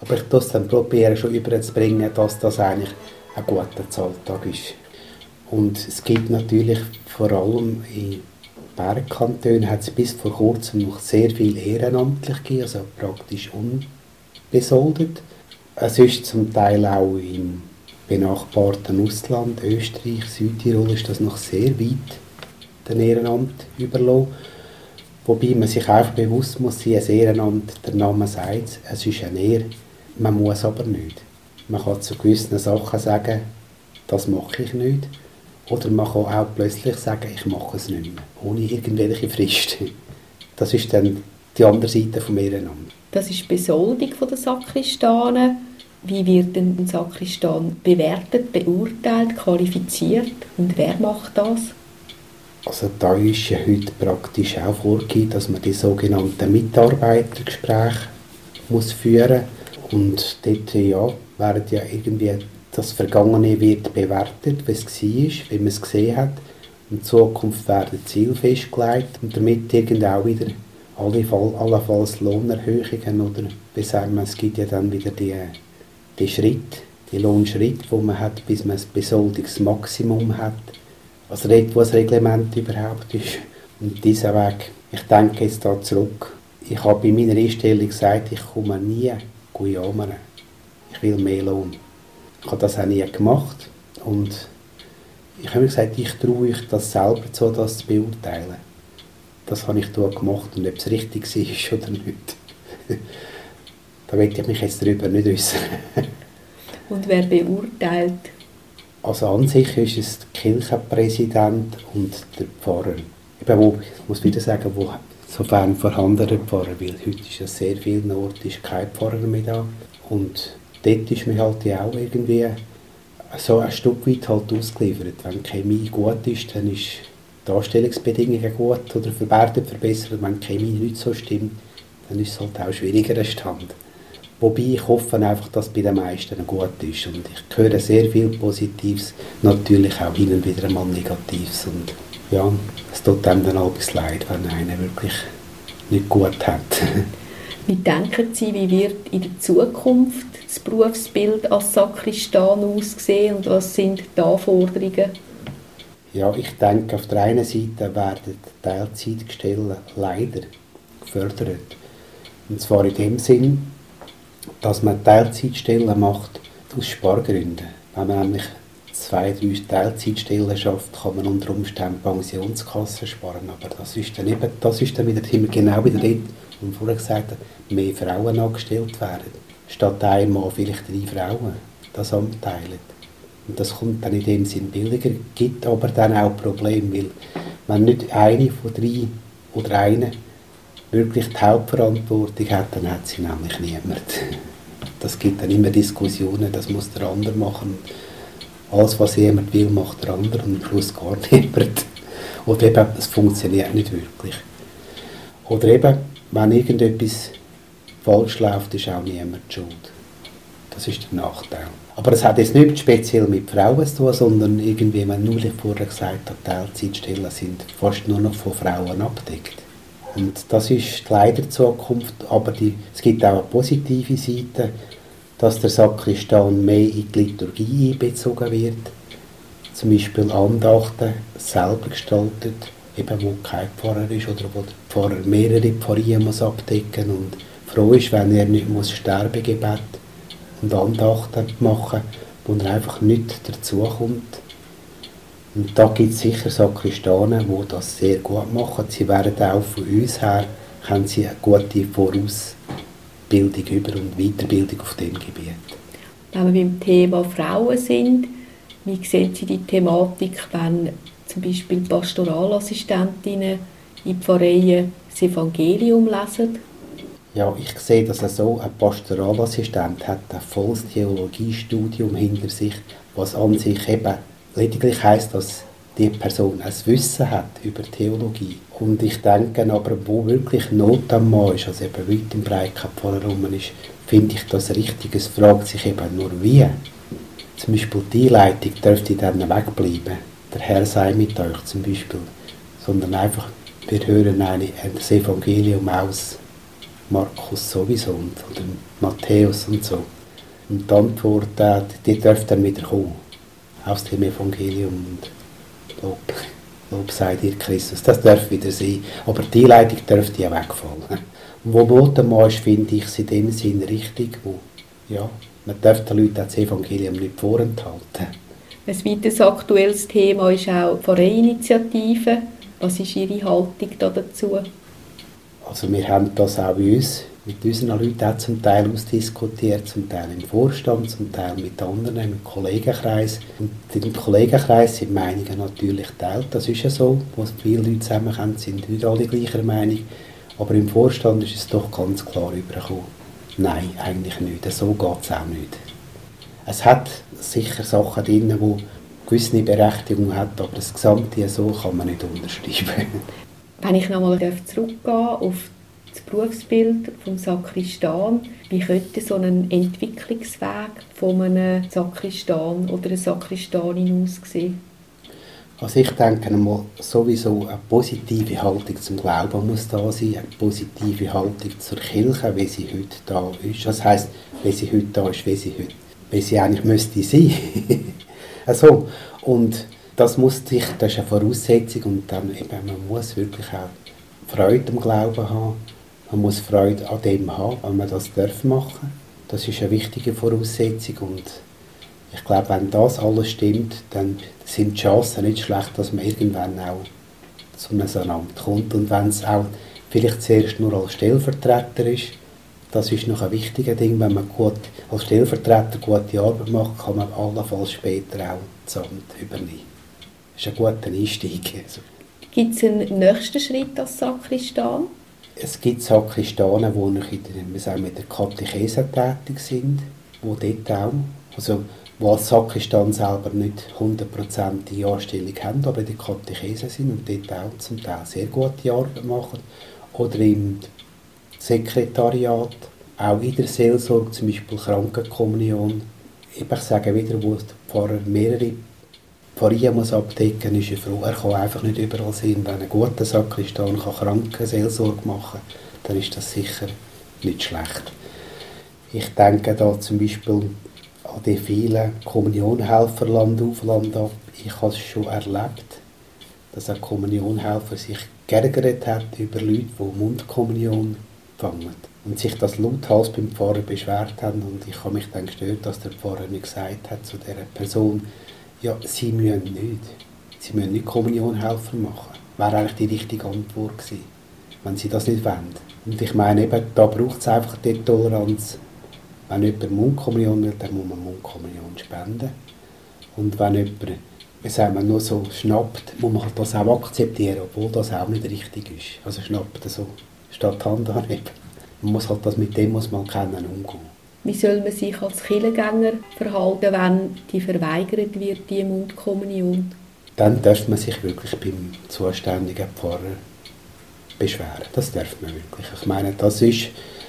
S2: Aber ich probiere dann probieren, schon überzubringen, dass das eigentlich ein guter Zahltag ist. Und es gibt natürlich vor allem in Bergkantonen hat es bis vor kurzem noch sehr viel ehrenamtlich gegeben, also praktisch unbesoldet. Es ist zum Teil auch im benachbarten Ausland, Österreich, Südtirol, ist das noch sehr weit dem Ehrenamt überlassen. Wobei man sich einfach bewusst muss sein, ein Ehrenamt, der Name sagt, es ist eine Ehre, man muss aber nicht. Man kann zu gewissen Sachen sagen, das mache ich nicht. Oder man kann auch plötzlich sagen, ich mache es nicht mehr, ohne irgendwelche Fristen. Das ist dann die andere Seite vom Ehrenamt.
S1: Das ist die Besoldung der Sakristanen. Wie wird denn ein Sakristan bewertet, beurteilt, qualifiziert und wer macht das?
S2: Also da ist ja heute praktisch auch vorgegeben, dass man die sogenannten Mitarbeitergespräche muss führen muss. Und dort ja, werden ja irgendwie das Vergangene wird bewertet, wie es war, wie man es gesehen hat. In Zukunft werden Ziele festgelegt und damit irgendwie auch wieder allenfalls Lohnerhöhungen oder wie sagen wir, es gibt ja dann wieder die, die Schritte, die Lohnschritte, die man hat, bis man das Besoldungsmaximum hat. Also dort, wo das Reglement überhaupt ist. Und dieser Weg, ich denke jetzt da zurück, ich habe bei meiner Einstellung gesagt, ich komme nie jammern. Ich will mehr Lohn. Ich habe das auch nie gemacht und ich habe mir gesagt, ich traue euch das selber zu, das zu beurteilen. Das habe ich da gemacht und ob es richtig war oder nicht. Da will ich mich jetzt darüber nicht äußern.
S1: Und wer beurteilt?
S2: Also an sich ist es der Kirchenpräsident und der Pfarrer. Eben wo, ich muss wieder sagen, wo sofern vorhandener Pfarrer, weil heute ist ja sehr vielen Orten ist kein Pfarrer mehr da. Und dort ist mir halt ja auch irgendwie so ein Stück weit halt ausgeliefert. Wenn die Chemie gut ist, dann ist die Darstellungsbedingungen gut oder werden verbessert. Wenn die Chemie nicht so stimmt, dann ist es halt auch schwieriger Stand. Wobei ich hoffe einfach, dass es bei den meisten gut ist. Und ich höre sehr viel Positives, natürlich auch hin und wieder mal Negatives. Und ja, es tut einem dann auch etwas leid, wenn einer wirklich nicht gut hat.
S1: Wie denken Sie, wie wird in der Zukunft das Berufsbild als Sakristan aussehen und was sind die Anforderungen?
S2: Ja, ich denke, auf der einen Seite werden Teilzeitstellen leider gefördert. Und zwar in dem Sinn, dass man Teilzeitstellen macht aus Spargründen. Wenn man nämlich zwei, drei Teilzeitstellen schafft, kann man unter Umständen Pensionskassen sparen. Aber das ist dann, eben, das ist dann wieder genau wieder dort, wo man vorher gesagt hat, mehr Frauen angestellt werden. Statt einmal vielleicht drei Frauen das Amt teilen. Und das kommt dann in dem Sinn billiger, gibt aber dann auch Probleme, weil wenn nicht eine von drei oder eine wirklich die Hauptverantwortung hat, dann hat sie nämlich niemand. Das gibt dann immer Diskussionen, das muss der andere machen. Alles, was jemand will, macht der andere und am Schluss gar niemand. Oder eben, es funktioniert nicht wirklich. Oder eben, wenn irgendetwas falsch läuft, ist auch niemand schuld. Das ist der Nachteil. Aber es hat jetzt nicht speziell mit Frauen zu tun, sondern irgendwie, wenn nur ich vorher gesagt habe, Teilzeitstellen sind fast nur noch von Frauen abgedeckt. Und das ist leider die Zukunft, aber die, es gibt auch eine positive Seite, dass der Sakristan mehr in die Liturgie einbezogen wird. Zum Beispiel Andachten selber gestaltet, eben wo kein Pfarrer ist oder wo der Pfarrer mehrere Pfarrien muss abdecken und froh ist, wenn er nicht muss Sterbegebet und Andachten machen muss, wo er einfach nicht dazukommt. Und da gibt es sicher Sakristanen, die das sehr gut machen. Sie werden auch von uns her, haben sie eine gute Vorausbildung über und Weiterbildung auf dem Gebiet.
S1: Wenn wir beim Thema Frauen sind, wie sehen Sie die Thematik, wenn zum Beispiel Pastoralassistentinnen in Pfarreien das Evangelium lesen?
S2: Ja, ich sehe das so. Ein Pastoralassistent hat ein volles Theologiestudium hinter sich, was an sich eben lediglich heisst, dass die Person ein Wissen hat über Theologie. Und ich denke aber, wo wirklich Not am Mann ist, also eben weit im Breitkampf herum ist, finde ich das richtig. Es fragt sich eben nur wie. Zum Beispiel die Leitung dürfte dann wegbleiben. Der Herr sei mit euch zum Beispiel. Sondern einfach, wir hören eine, das Evangelium aus. Markus sowieso und oder Matthäus und so. Und die Antwort, äh, die dürfen dann wieder kommen. Aus dem Evangelium und Lob, Lob sei dir Christus. Das darf wieder sein. Aber die Leitung dürfte ja wegfallen. Und wo Not am Mann ist, finde ich es in dem Sinn richtig, wo, ja, man darf den Leuten das Evangelium nicht vorenthalten.
S1: Ein weiteres aktuelles Thema ist auch die Pfarrerinitiative. Was ist Ihre Haltung da dazu?
S2: Also wir haben das auch bei uns mit unseren Leuten auch zum Teil ausdiskutiert, zum Teil im Vorstand, zum Teil mit anderen, im Kollegenkreis. Und im Kollegenkreis sind die Meinungen natürlich geteilt, das ist ja so, wo viele Leute zusammenkommen, sind nicht alle gleicher Meinung. Aber im Vorstand ist es doch ganz klar übergekommen, nein, eigentlich nicht, so geht es auch nicht. Es hat sicher Sachen drin, die gewisse Berechtigung haben, aber das Gesamte so kann man nicht unterschreiben.
S1: Wenn ich nochmal zurückgehe auf das Berufsbild des Sakristan, wie könnte so ein Entwicklungsweg von einem Sakristan oder einer Sakristanin aussehen?
S2: Also ich denke mal, sowieso eine positive Haltung zum Glauben muss da sein, eine positive Haltung zur Kirche, wie sie heute da ist. Das heisst, wie sie heute da ist, wie sie, heute, wie sie eigentlich müsste sein. Also, und das muss sich, das ist eine Voraussetzung und dann eben, man muss wirklich auch Freude am Glauben haben, man muss Freude an dem haben, wenn man das darf machen. Das ist eine wichtige Voraussetzung und ich glaube, wenn das alles stimmt, dann sind die Chancen nicht schlecht, dass man irgendwann auch zu einem Amt kommt und wenn es auch vielleicht zuerst nur als Stellvertreter ist, das ist noch ein wichtiges Ding, wenn man gut, als Stellvertreter gute Arbeit macht, kann man allenfalls später auch das Amt übernehmen. Das ist ein guter Einstieg.
S1: Gibt es einen nächsten Schritt als Sakristan?
S2: Es gibt Sakristanen, die noch in der, wir sagen, mit der Katechese tätig sind, die dort auch, also die als Sakristan selber nicht hundert Prozent die Anstellung haben, aber in der Katechese sind und dort auch zum Teil sehr gute Arbeit machen. Oder im Sekretariat, auch in der Seelsorge, zum Beispiel Krankenkommunion. Ich sage wieder, wo der Pfarrer mehrere Pfarrien muss abdecken, ist er froh. Er kann einfach nicht überall sein. Wenn ein guter Sakristan kann Krankenseelsorge machen kann, dann ist das sicher nicht schlecht. Ich denke da zum Beispiel an die vielen Kommunionhelfer Land auf, Land ab. Ich habe es schon erlebt, dass ein Kommunionhelfer sich geärgert hat über Leute, die Mundkommunion empfangen. Und sich das lauthals beim Pfarrer beschwert haben. Und ich habe mich dann gestört, dass der Pfarrer nicht gesagt hat zu dieser Person, ja, sie müssen nicht. Sie müssen nicht Kommunionhelfer machen. Wäre eigentlich die richtige Antwort gewesen, wenn sie das nicht wollen. Und ich meine, eben, da braucht es einfach die Toleranz. Wenn jemand Mundkommunion will, dann muss man Mundkommunion spenden. Und wenn jemand, wie sagen wir, nur so schnappt, muss man das auch akzeptieren, obwohl das auch nicht richtig ist. Also schnappt so statt Hand anheben. Man muss halt das mit dem muss man kennen umgehen.
S1: Wie soll man sich als Kirchengänger verhalten, wenn die verweigert wird, die Mundkommunion?
S2: Dann darf man sich wirklich beim zuständigen Pfarrer beschweren. Das darf man wirklich. Ich meine, das ist,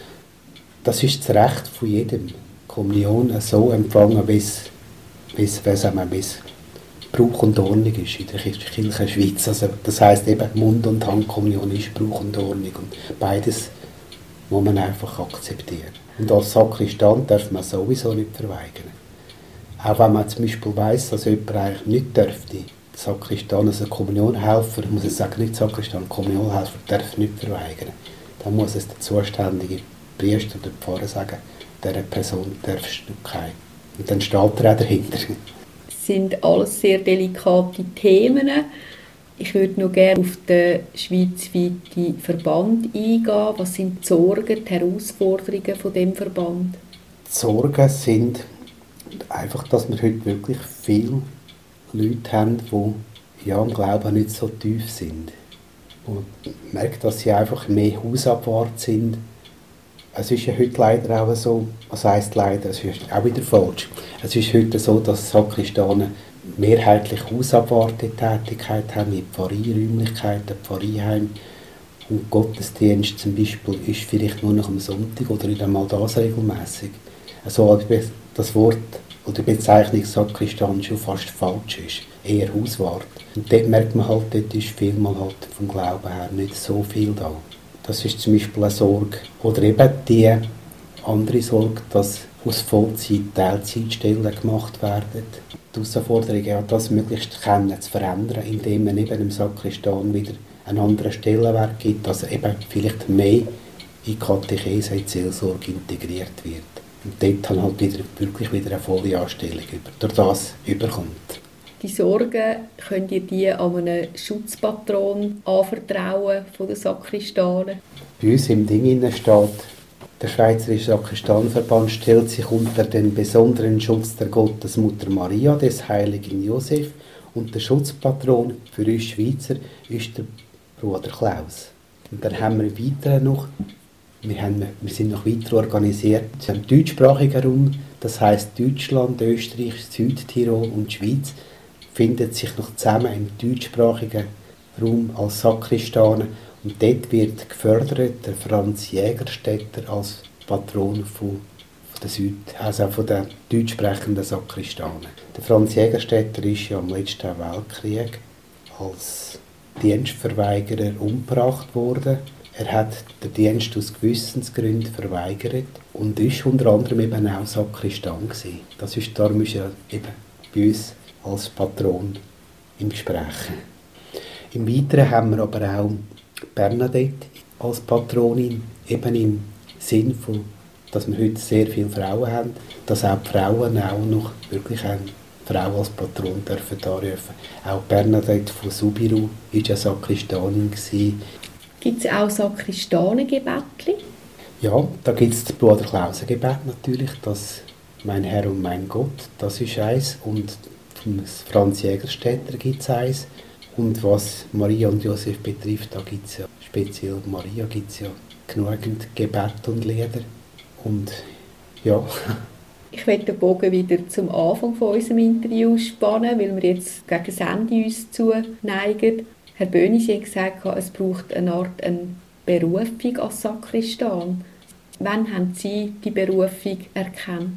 S2: das ist das Recht von jedem. Kommunion so empfangen, wie es, wie es, wie es Brauch und Ordnung ist in der Kirche Schweiz. Also das heisst eben, Mund- und Handkommunion ist Brauch und Ordnung. Und beides muss man einfach akzeptieren. Und als Sakristan darf man sowieso nicht verweigern. Auch wenn man zum Beispiel weiss, dass jemand eigentlich nicht dürfte. Der Sakristan, also Kommunionhelfer, ich muss jetzt sagen, nicht Sakristan, Kommunionhelfer darf nicht verweigern. Dann muss es der zuständige Priester oder Pfarrer sagen, dieser Person darfst du kein. Und dann steht er auch dahinter.
S1: Das sind alles sehr delikate Themen. Ich würde noch gerne auf den schweizweiten Verband eingehen. Was sind die Sorgen, die Herausforderungen von dem Verband?
S2: Die Sorgen sind einfach, dass wir heute wirklich viele Leute haben, die ja, im Glauben nicht so tief sind. Und man merkt, dass sie einfach mehr hausabwart sind. Es ist ja heute leider auch so, was heisst leider, es ist auch wieder falsch. Es ist heute so, dass Sakristanen mehrheitlich Hausabwartetätigkeit haben, in Pfarreiräumlichkeiten, Pfarreiheim. Und Gottesdienst zum Beispiel ist vielleicht nur noch am Sonntag oder nicht einmal das regelmässig. Also das Wort oder die Bezeichnung Sakristan schon fast falsch ist, eher Hauswart. Und dort merkt man halt, dort ist vielmal halt vom Glauben her nicht so viel da. Das ist zum Beispiel eine Sorge. Oder eben die andere Sorge, dass aus Vollzeit Teilzeitstellen gemacht werden. Die Herausforderung ja, das möglichst können zu verändern, indem man eben im Sakristan wieder einen anderen Stellenwert gibt, dass er eben vielleicht mehr in die Katechese, in die Seelsorge integriert wird. Und dort dann halt wieder, wirklich wieder eine volle Anstellung über, durch das überkommt.
S1: Die Sorgen, könnt ihr die an einen Schutzpatron anvertrauen von den Sakristanen?
S2: Bei uns im Ding steht, der Schweizerische Sakristanenverband stellt sich unter den besonderen Schutz der Gottesmutter Maria, des heiligen Josef, und der Schutzpatron für uns Schweizer ist der Bruder Klaus. Und dann haben wir weiter noch, wir, haben, wir sind noch weiter organisiert, im deutschsprachigen Raum, das heisst Deutschland, Österreich, Südtirol und die Schweiz, finden sich noch zusammen im deutschsprachigen Raum als Sakristanen. Und dort wird gefördert der Franz Jägerstätter als Patron von, von der Süd, also von den deutsch sprechenden Sakristanen. Der Franz Jägerstätter ist ja im letzten Weltkrieg als Dienstverweigerer umgebracht worden. Er hat den Dienst aus Gewissensgründen verweigert und ist unter anderem eben auch Sakristan gewesen. Das ist, darum ist er eben bei uns als Patron im Gespräch. Im Weiteren haben wir aber auch Bernadette als Patronin, eben im Sinn von, dass wir heute sehr viele Frauen haben, dass auch die Frauen auch noch wirklich eine Frau als Patron dürfen anrufen. Auch Bernadette von Subiru war ja Sakristanin.
S1: Gibt es auch Sakristanengebetli?
S2: Ja, da gibt es das Bruder Klausen-Gebet natürlich, das «Mein Herr und mein Gott», das ist eins, und vom Franz Jägerstätter gibt es eins. Und was Maria und Josef betrifft, da gibt es ja, speziell Maria, gibt es ja genügend Gebet und Lieder. Und ja.
S1: Ich möchte den Bogen wieder zum Anfang von unserem Interview spannen, weil wir jetzt gegen das Ende uns zuneigen. Herr Böhni, Sie haben gesagt, es braucht eine Art eine Berufung als Sakristan. Wann haben Sie die Berufung erkannt?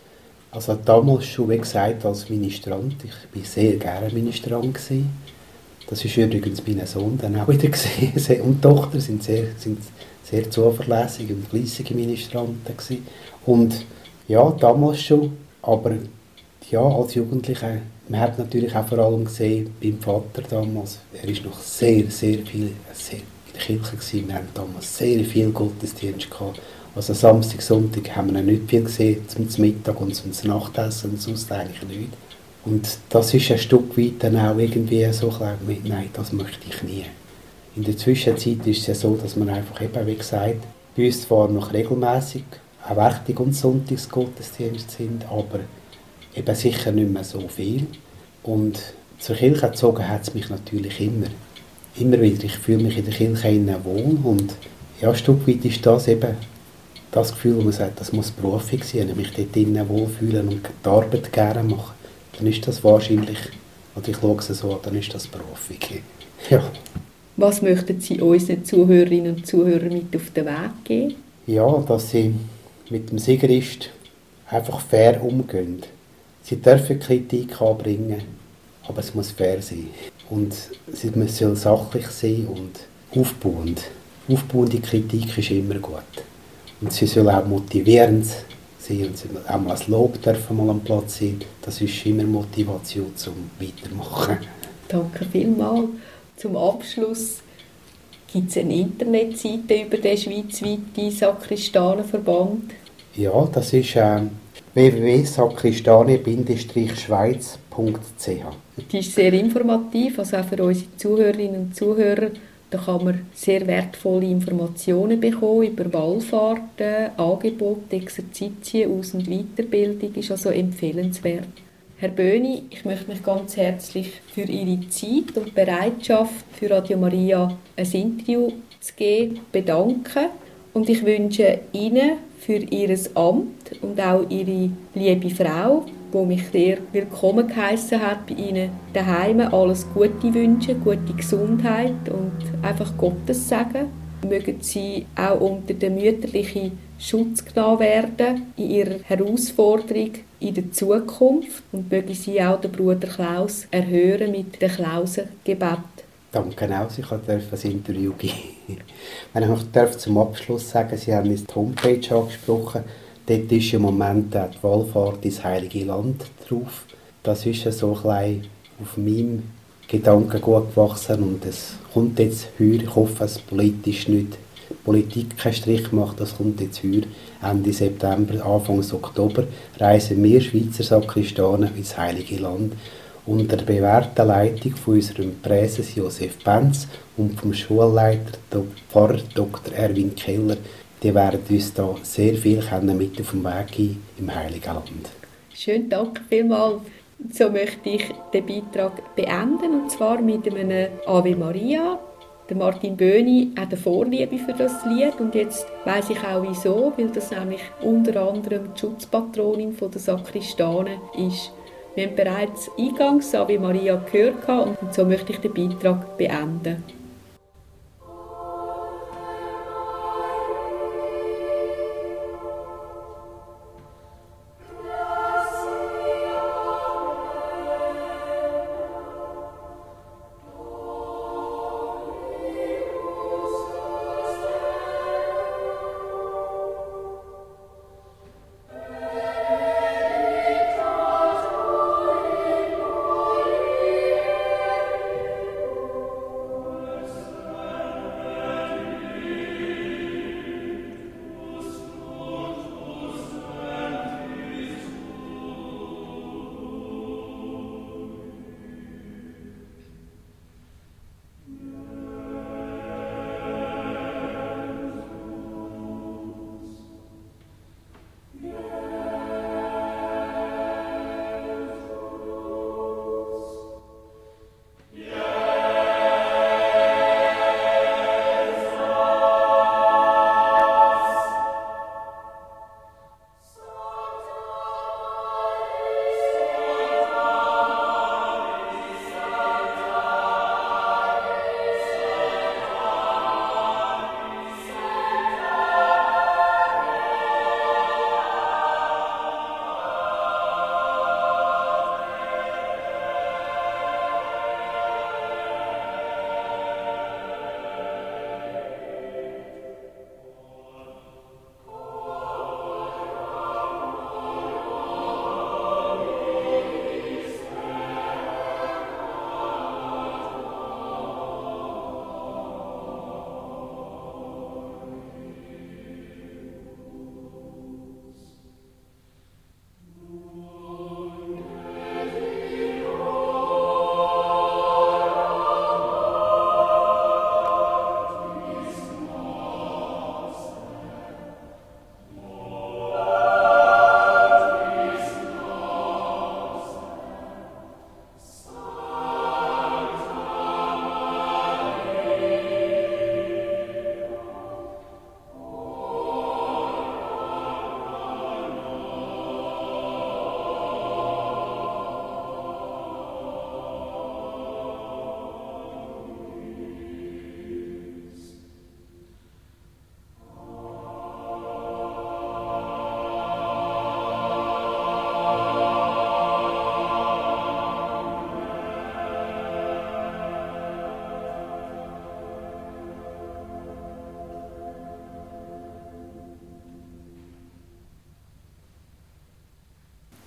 S2: Also damals schon, wie gesagt, als Ministrant. Ich war sehr gerne Ministrant gewesen. Das war übrigens mein Sohn dann auch wieder gesehen. Und die Tochter sind sehr, sind sehr zuverlässige und fleissige Ministranten gewesen. Und ja, damals schon, aber ja, als Jugendlicher, man hat natürlich auch vor allem gesehen, beim Vater damals, er ist noch sehr, sehr viel sehr in der Kirche gewesen. Wir hatten damals sehr viel Gottesdienst gehabt. Also Samstag, Sonntag haben wir nicht viel gesehen, zum Mittag und zum Nachtessen und sonst eigentlich nicht. Und das ist ein Stück weit dann auch irgendwie so klar, nein, das möchte ich nie. In der Zwischenzeit ist es ja so, dass man einfach eben, wie gesagt, bei uns zwar noch regelmässig auch Werktags- und Sonntagsgottesdienste sind, aber eben sicher nicht mehr so viel. Und zur Kirche gezogen hat es mich natürlich immer. Immer wieder. Ich fühle mich in der Kirche wohl und ja, ein Stück weit ist das eben das Gefühl, wo man sagt, das muss beruflich sein, wenn ich dort drinnen wohlfühlen und die Arbeit gerne mache. Dann ist das wahrscheinlich, und ich schaue es so, dann ist das beruflich. Ja.
S1: Was möchten Sie unseren Zuhörerinnen und Zuhörern mit auf den Weg geben?
S2: Ja, dass sie mit dem Sigrist einfach fair umgehen. Sie dürfen Kritik anbringen, aber es muss fair sein. Und sie soll sachlich sein und aufbauend. Aufbauende Kritik ist immer gut. Und sie soll auch motivierend sein. Und sie auch mal als Lob dürfen mal am Platz sein. Das ist immer Motivation zum Weitermachen.
S1: Danke vielmals. Zum Abschluss gibt es eine Internetseite über den schweizweiten Sakristanenverband.
S2: Ja, das ist äh, w w w punkt sakristane Bindestrich schweiz punkt c h.
S1: Die ist sehr informativ, also auch für unsere Zuhörerinnen und Zuhörer. Da kann man sehr wertvolle Informationen bekommen über Wallfahrten, Angebote, Exerzitien, Aus- und Weiterbildung. Ist also empfehlenswert. Herr Böhni, ich möchte mich ganz herzlich für Ihre Zeit und Bereitschaft für Radio Maria ein Interview zu geben bedanken. Und ich wünsche Ihnen für Ihr Amt und auch Ihre liebe Frau, die mich sehr willkommen geheissen hat bei Ihnen daheim, alles Gute wünschen, gute Gesundheit und einfach Gottes Segen. Mögen Sie auch unter den mütterlichen Schutz genommen werden in Ihrer Herausforderung in der Zukunft und mögen Sie auch den Bruder Klaus erhören mit dem Klausengebet.
S2: Danke auch, ich durfte ein Interview geben. Wenn ich noch zum Abschluss sagen, Sie haben jetzt die Homepage angesprochen. Dort ist im Moment auch die Wallfahrt ins Heilige Land drauf. Das ist ja so ein bisschen auf meinem Gedankengut gewachsen und es kommt jetzt heuer, ich hoffe, dass politisch nicht Politik keinen Strich macht, das kommt jetzt heuer, Ende September, Anfang Oktober, reisen wir Schweizer Sakristanen ins Heilige Land unter der bewährten Leitung von unserem Präses Josef Benz und vom Schulleiter Pfarrer Doktor Erwin Keller. Die werden uns da sehr viel mit auf dem Weg gehen im Heiligen Land.
S1: Schön, danke vielmals. So möchte ich den Beitrag beenden, und zwar mit einem Ave Maria. Der Martin Böhni hat eine Vorliebe für das Lied und jetzt weiss ich auch wieso, weil das nämlich unter anderem die Schutzpatronin der Sakristanen ist. Wir haben bereits eingangs Ave Maria gehört und so möchte ich den Beitrag beenden.